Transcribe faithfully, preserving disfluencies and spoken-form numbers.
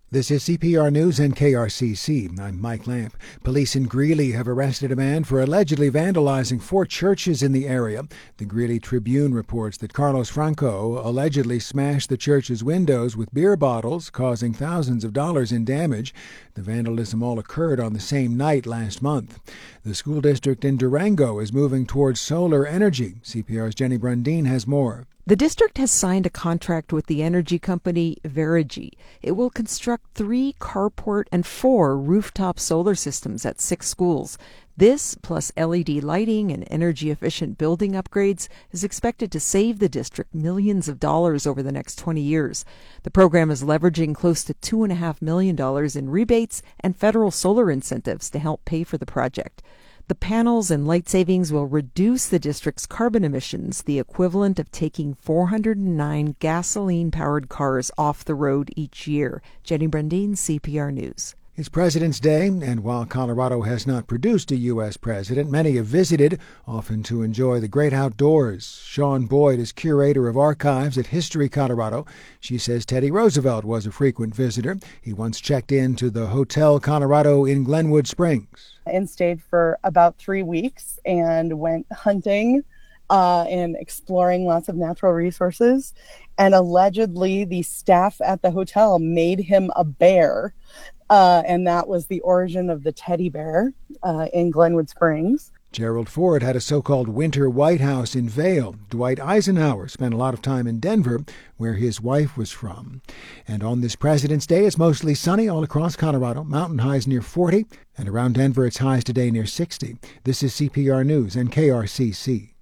This is C P R News and K R C C. I'm Mike Lamp. Police in Greeley have arrested a man for allegedly vandalizing four churches in the area. The Greeley Tribune reports that Carlos Franco allegedly smashed the church's windows with beer bottles, causing thousands of dollars in damage. The vandalism all occurred on the same night last month. The school district in Durango is moving towards solar energy. C P R's Jenny Brundin has more. The district has signed a contract with the energy company Verigy. It will construct three carport and four rooftop solar systems at six schools. This, plus L E D lighting and energy-efficient building upgrades, is expected to save the district millions of dollars over the next twenty years. The program is leveraging close to two point five million dollars in rebates and federal solar incentives to help pay for the project. The panels and light savings will reduce the district's carbon emissions, the equivalent of taking four hundred nine gasoline-powered cars off the road each year. Jenny Brundin, C P R News. It's President's Day, and while Colorado has not produced a U S president, many have visited, often to enjoy the great outdoors. Shawn Boyd is curator of archives at History Colorado. She says Teddy Roosevelt was a frequent visitor. He once checked into the Hotel Colorado in Glenwood Springs. And stayed for about three weeks and went hunting uh, and exploring lots of natural resources. And allegedly, the staff at the hotel made him a bear. Uh, and that was the origin of the teddy bear uh, in Glenwood Springs. Gerald Ford had a so-called winter White House in Vail. Dwight Eisenhower spent a lot of time in Denver, where his wife was from. And on this President's Day, it's mostly sunny all across Colorado. Mountain highs near forty, and around Denver, it's highs today near sixty. This is C P R News and K R C C.